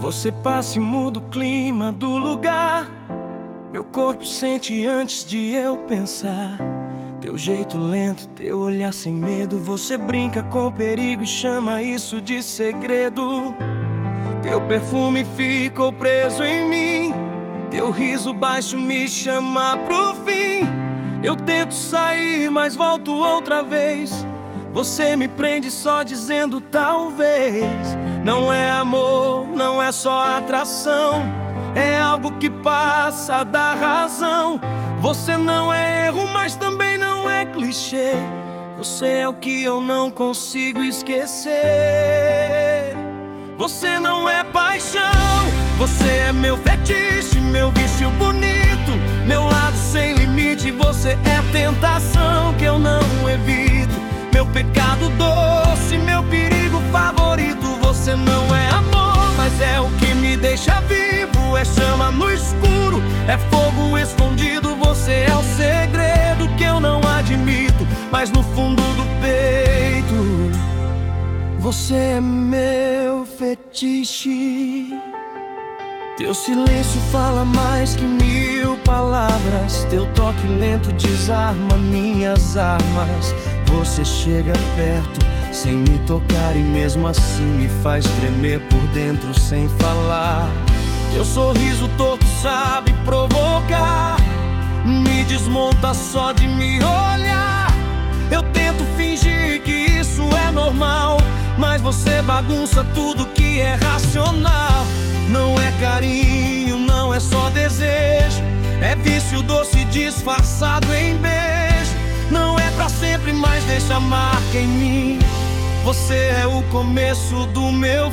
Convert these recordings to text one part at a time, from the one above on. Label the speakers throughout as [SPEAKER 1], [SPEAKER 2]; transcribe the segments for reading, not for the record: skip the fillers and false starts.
[SPEAKER 1] Você passa e muda o clima do lugar. Meu corpo sente antes de eu pensar. Teu jeito lento, teu olhar sem medo. Você brinca com o perigo e chama isso de segredo. Teu perfume ficou preso em mim. Teu riso baixo me chama pro fim. Eu tento sair, mas volto outra vez. Você me prende só dizendo talvez. Não é amor, não é só atração. É algo que passa da razão. Você não é erro, mas também não é clichê. Você é o que eu não consigo esquecer. Você não é paixão, você é meu fetiche, meu vício bonito, meu lado sem limite. Você é tentação que eu não evito, meu pecado doce, meu perigo favorito. Você não é amor, mas é o que me deixa vivo. É chama no escuro, é fogo escondido. Você é o segredo que eu não admito, mas no fundo do peito você é meu fetiche. Teu silêncio fala mais que 1000 palavras. Teu toque lento desarma minhas armas. Você chega perto sem me tocar e mesmo assim me faz tremer por dentro sem falar. Teu sorriso torto sabe provocar, me desmonta só de me olhar. Eu tento fingir que isso é normal, mas você bagunça tudo que é racional. Não é carinho, não é só desejo, é vício doce disfarçado em beijo. Não é pra sempre, mas deixa marca em mim. Você é o começo do meu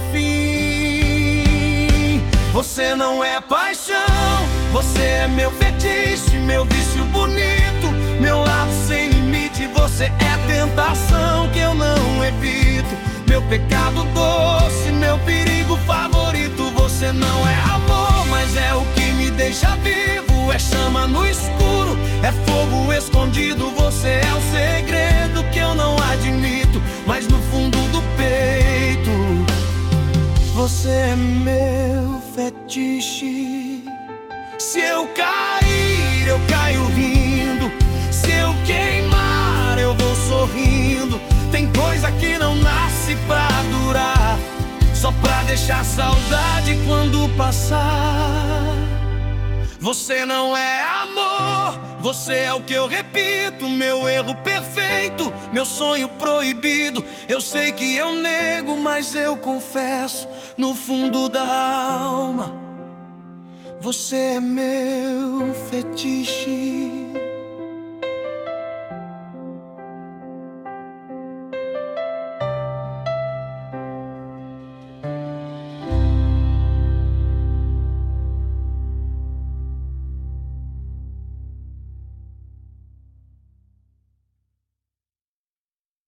[SPEAKER 1] fim. Você não é paixão, você é meu fetiche, meu vício bonito, meu lado sem limite. Você é tentação que eu não evito, meu pecado doce, meu perigo favorito. Você não é amor, mas é o que me deixa vivo. É chama no escuro, é fogo escondido. Você é o segredo que eu não admito, mas no fundo do peito você é meu fetiche. Se eu cair, eu caio rindo. Se eu queimar, eu vou sorrindo. Tem coisa que não nasce pra durar, só pra deixar saudade quando passar. Você não é amor, você é o que eu repito, meu erro perfeito, meu sonho proibido. Eu sei que eu nego, mas eu confesso no fundo da alma, você é meu fetiche.